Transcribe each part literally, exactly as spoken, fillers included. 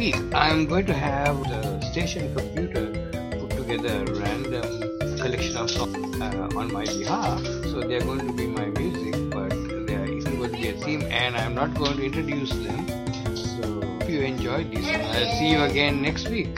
week, I'm going to have the station computer put together a random collection of songs uh, on my behalf. So they're going to be my music, but there isn't going to be a theme, and I'm not going to introduce them. So hope you enjoyed this, and I'll see you again next week.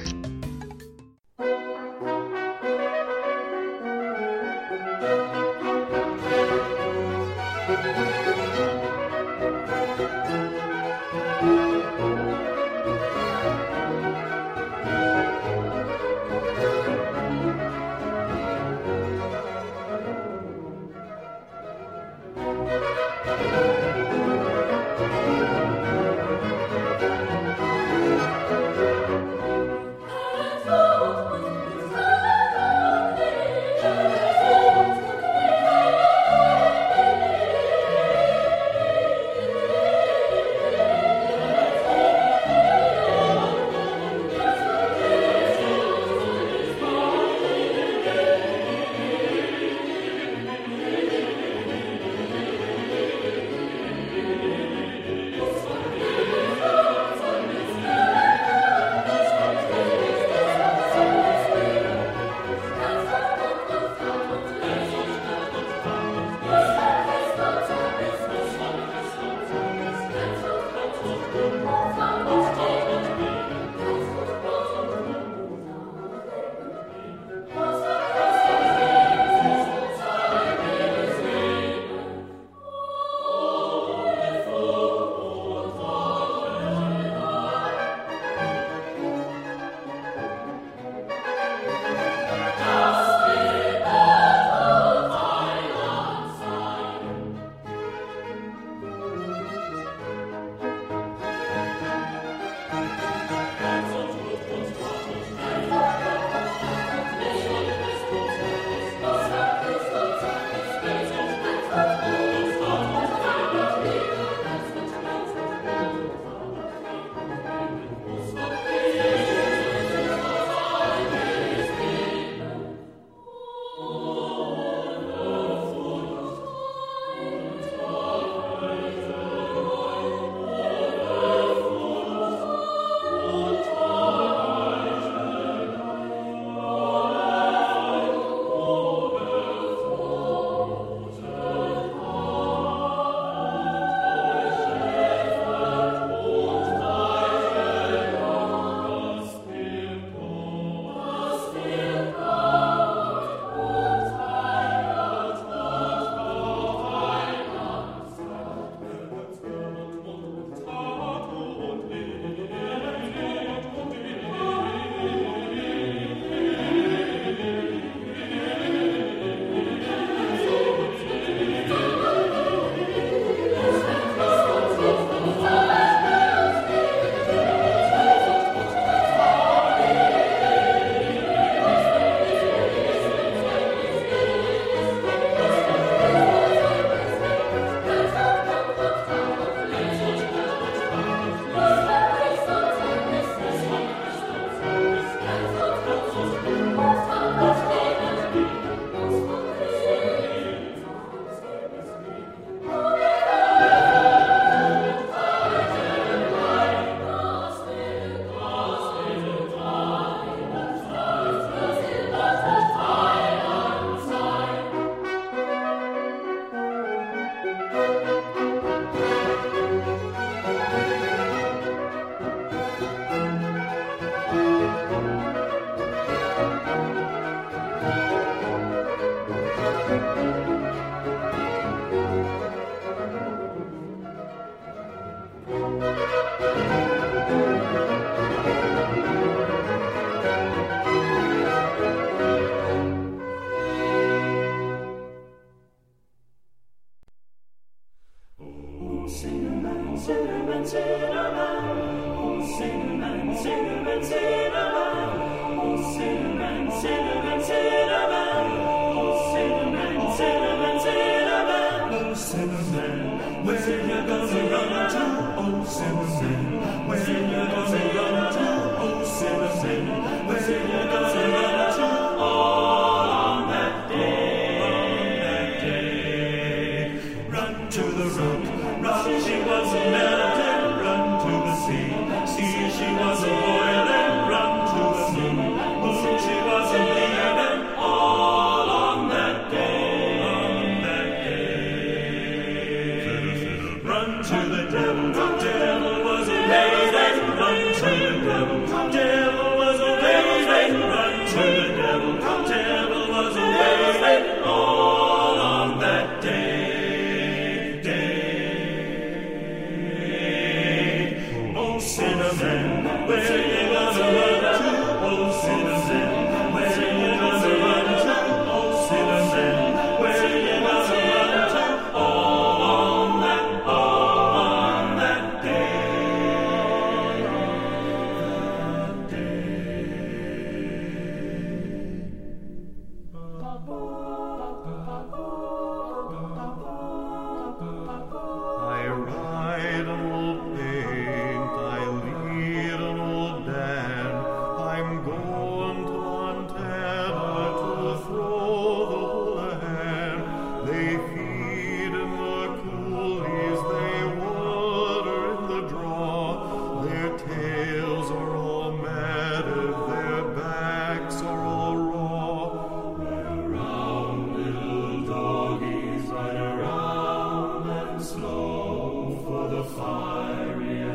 Run, she was a melody, run to the sea. See, she was a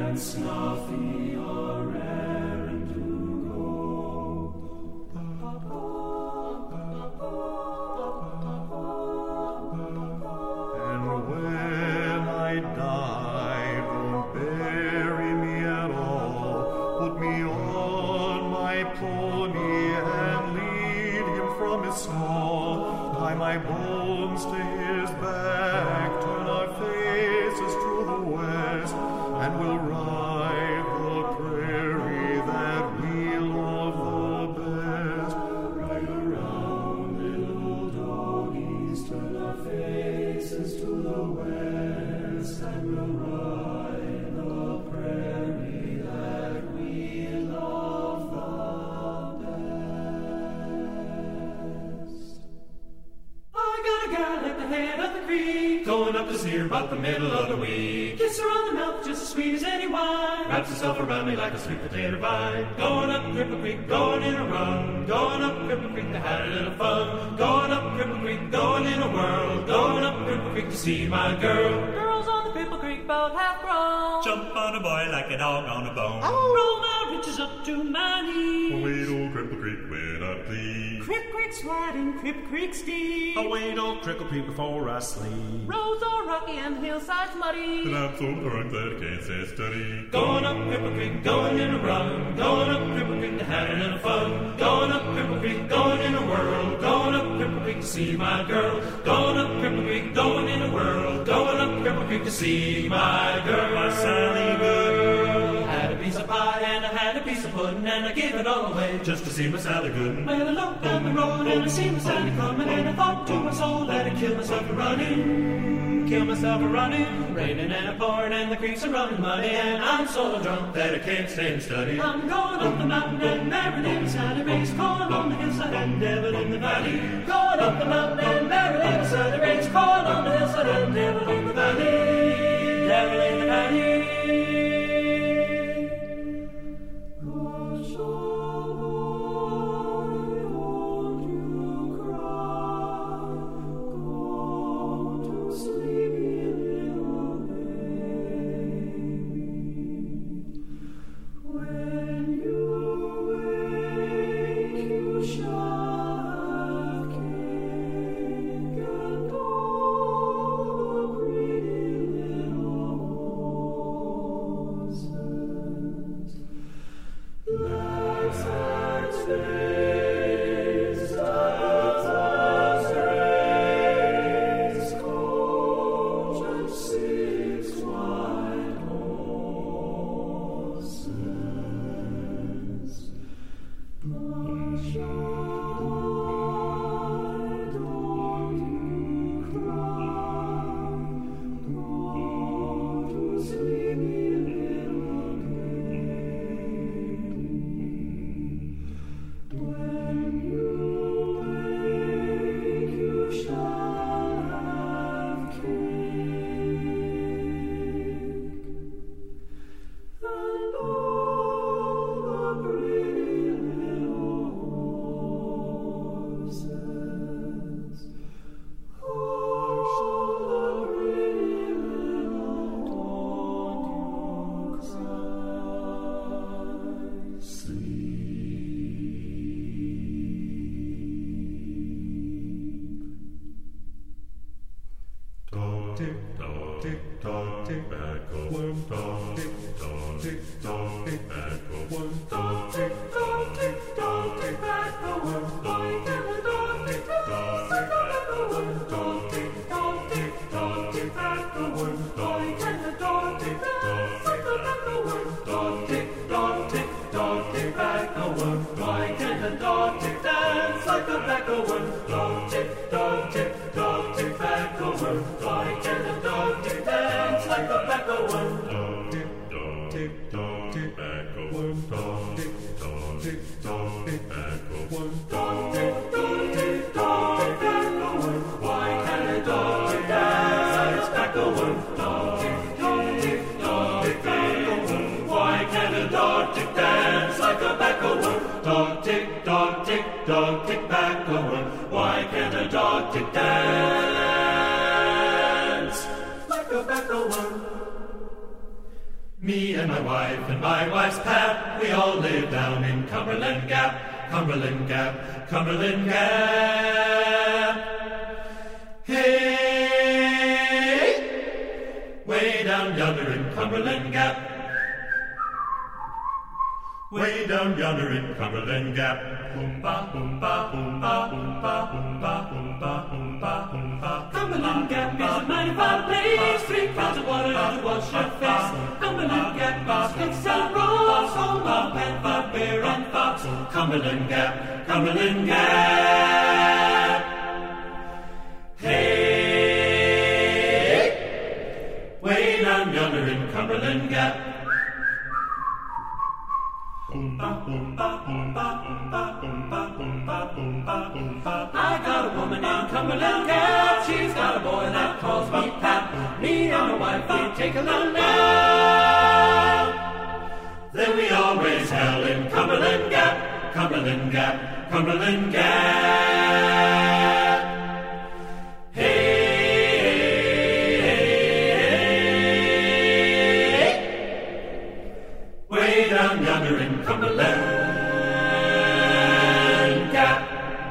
and Snuffy are raring to go. And when I die, don't bury me at all. Put me on my pony and lead him from his stall. Tie my bones to his back, turn our faces to the west, and we'll ride the prairie that we love the best. Ride around, little doggies, turn our faces to the west, and we'll ride the prairie that we love the best. I got a gal at the head of the creek, going up to see her about the middle of the week. Kiss her on the mouth just as sweet as any wine, wraps herself around me like a sweet potato vine. Going up Cripple Creek, going in a run, going up Cripple Creek to have a little fun. Going up Cripple Creek, going in a whirl, going up Cripple Creek to see my girl. Girls on the Cripple Creek boat half grown, Jump on a boy like a dog on a bone. roll my riches up to my knees. Wait, old Cripple Creek, when I please. Crip Creek sliding, Crip Creek steep. Wait, old Cripple Creek, before I sleep. Roads are rocky and the hillsides muddy. And I'm so drunk that I can't say steady. Going up Cripple Creek, going in a run, going up Cripple Creek to have a little fun. Going up Cripple Creek, going in a whirl, going up Cripple Creek to see my girl. Going up Cripple Creek, going in a whirl, going up Cripple Creek to see my girl. My Sally Gooden. Had a piece of pie and I had a piece of pudding and I gave it all away Just to see my Sally Gooden. Well, I looked down the road and I seen my Sally coming, and I thought to my soul that I'd kill myself for running, kill myself for running. Raining and a pouring and the creeks are running muddy, and I'm so drunk that I can't stay and study. I'm going up the mountain and married in Sally, raised corn on the hillside and devil in the valley. Going up the mountain and married in Sally, raised corn on the hillside and devil in the valley. Devil in the valley. Me and my wife and my wife's pap, we all live down in Cumberland Gap, Cumberland Gap, Cumberland Gap. Hey, way down yonder in Cumberland Gap, way down yonder in Cumberland Gap. Boomba, boomba, boomba, boomba, boomba, boomba, boomba, boomba. Cumberland Gap is a mighty fine place. Three clouds of water to wash your face. Cumberland Gap baskets and rolls, home of panther, bear and fox. Cumberland Gap, Cumberland Gap. Hey, way down yonder in Cumberland Gap. Boomba, boomba, boomba, boomba, boomba, boomba, boomba, boomba. I got a woman in Cumberland Gap. She's got a boy that calls me Pap. Me and my wife, we take a little nap. Then we all raise hell in Cumberland Gap, Cumberland Gap, Cumberland Gap. Hey, hey, hey, way down yonder in Cumberland Gap.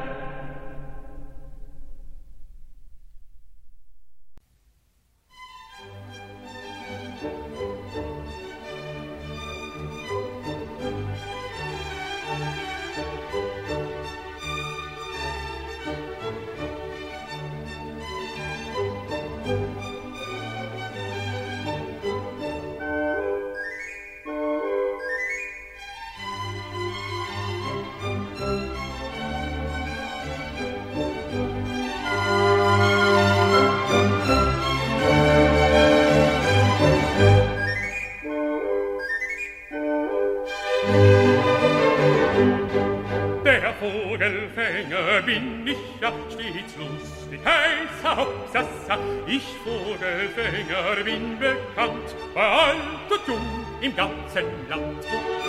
Der Vogelfänger bin ich ja stets lustig, heißer Hopsassa. Ich Vogelfänger bin bekannt, bei alt und jung im ganzen Land.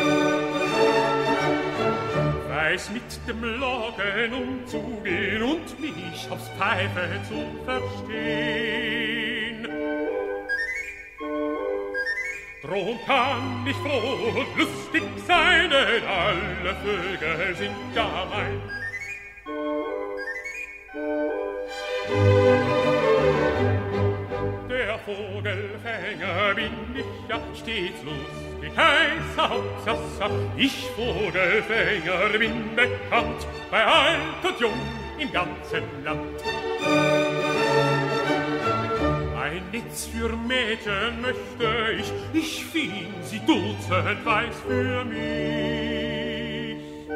Weiß mit dem Locken umzugehen und mich aufs Pfeife zu verstehen. Drum kann ich froh und lustig sein, denn alle Vögel sind ja mein. Der Vogelfänger bin ich ja stets lustig, heißer Hopsassa. Ich Vogelfänger bin bekannt, bei alt und jung im ganzen Land. Ein Netz für Mädchen möchte ich, ich fing sie dutzend weiß für mich.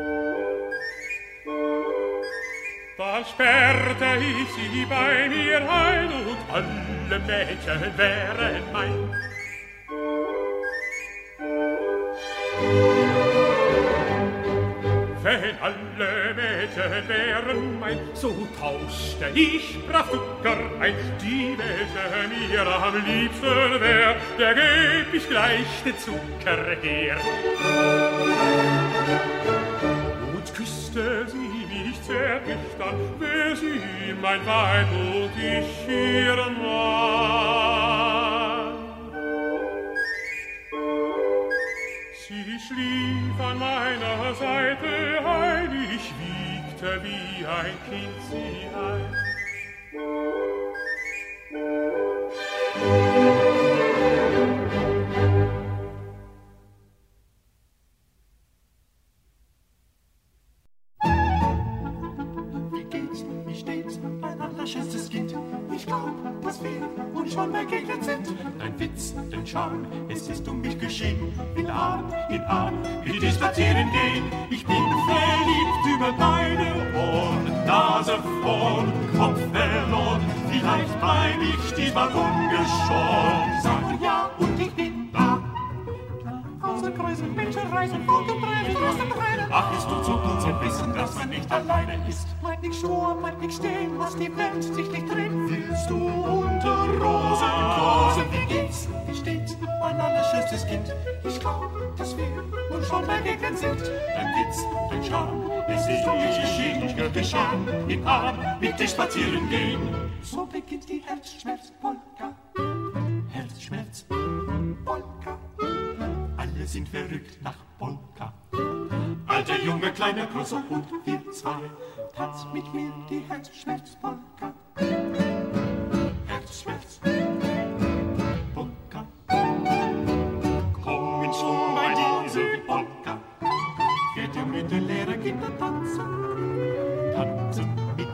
Da sperrte ich sie bei mir ein und alle Mädchen wären mein. Wenn alle Mädchen wären mein, so tauschte ich brav Zucker ein. Die welche mir am liebsten wär, der geb ich gleich den Zucker her. Und küsste sie mich zärtlich dann, wär sie mein Weib und ich ihr Mann. Sie schlief an meiner Seite ein, ich wiegte wie ein Kind sie ein. Wie geht's, wie steht's, mein allerschönstes Kind? Ich glaub, dass wir uns schon begegnet sind. Ein Witz, ein Charme, es ist um mich geschehen. In Arm, in Arm, mit dir spazieren gehen. Ich bin verliebt über beide Ohren, Nase vorn, Kopf verloren. Vielleicht bleib ich diesmal ungeschoren. Sag ja und ich bin da. Außer Kreise, Menschen reisen, Vogel treiben, Rosen reiten. Ach, es tut so gut zu wissen, dass man nicht alleine ist. Bleib nicht stur, bleib nicht stehen, lass die Welt sich nicht drehen. Willst du unter Rosen kosen? Wie geht's, wie steht's, mein allerschönstes Kind? Ich glaub, dass wir uns schon begegnet sind. Ein Witz, ein Charme, es ist um mich geschehen. Ich gehör dich an, im Arm, mit dir spazieren gehen. So beginnt die Herzschmerz-Polka. Herzschmerz-Polka. verrückt nach Polka. Alter Junge, kleiner, großer und wir zwei, tanz mit mir die Herzschmerz-Polka. Herzschmerz, Polka. Komm in Schwung bei dieser Polka. Vierte Minute Lehrer, Kinder tanzen, tanzen mit.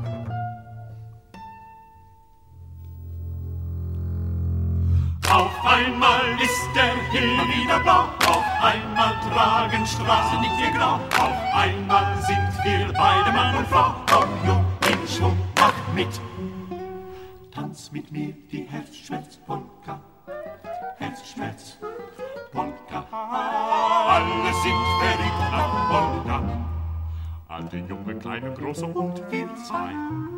Auf einmal ist der Himmel wieder blau, auf einmal tragen Straßen nicht mehr grau, auf einmal sind wir beide Mann und Frau. Komm nur in Schwung, mach mit. Tanz mit mir die Herzschmerz-Polka, Herzschmerz-Polka. Alle sind verrückt nach Polka. Alte, junge, kleine, große und wir zwei.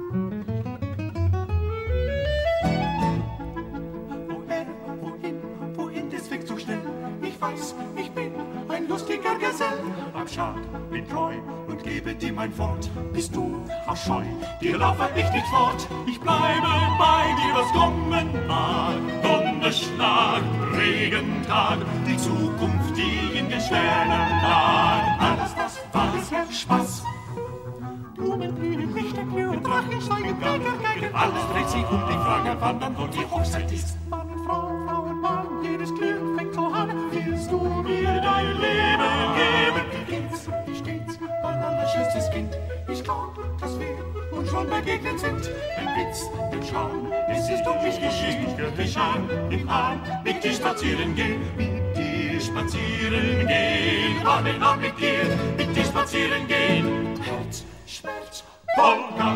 Ich weiß, ich bin ein lustiger Gesell. Am Schad bin treu und gebe dir mein Wort. Bist du auch scheu, dir laufe ich nicht fort. Ich bleibe bei dir, was kommen mag. Donnerschlag, Regentag, die Zukunft, die in den Sternen lag. Alles das war bisher Spaß. Blumen blühen, Lichter glühen, Drachen steigen, Geiger, Geigen. Alles dreht sich um die Frage, wann dann wohl die Hochzeit ist. Mann und Frau, Frau und Mann, jedes Glück fängt so an. Willst du mir dein Leben geben? Wie geht's, wie steht's, mein allerschönstes Kind? Ich glaub, dass wir uns schon begegnet sind. Ein Witz, ein Charme, es ist um mich geschehen. Ich Arm im Arm mit dir spazieren gehen, mit dir spazieren gehen. Arm in Arm mit dir, mit dir spazieren gehen. Herz, Schmerz, Polka.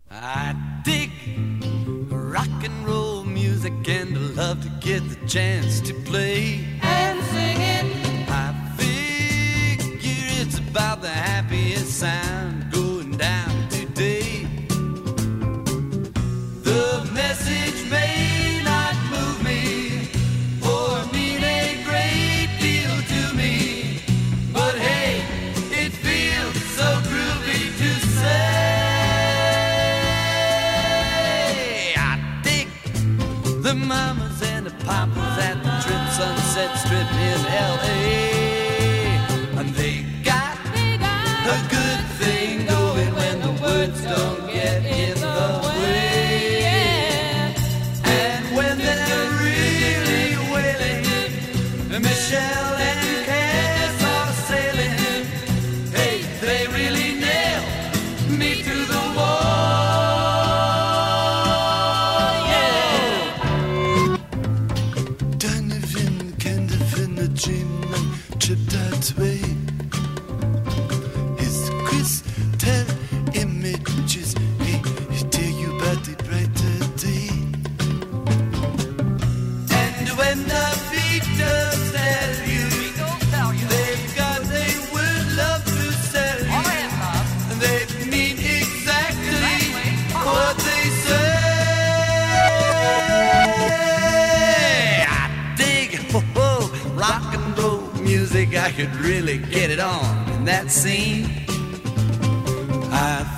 I dig rock and roll music and I love to get the chance to play and sing it. I figure it's about the happiest sound going down today. The message may not move me or mean a great deal to me, but hey, it feels so groovy to say. The mamas and the papas at the Trip Sunset Strip in L A, and they got, they got a good thing going when the words don't get in the way. Yeah. And when they're really wailing, Michelle and Cass are sailing. Hey, they really nail me to the wall. Dreamland trip that way. His crystal images, he, he tell you about the brighter day. And when the Beatles tell you, they've got a word love to sell you, and they mean exactly what they say. I dig, ho ho, rock and roll music, I could really get it on in that scene. I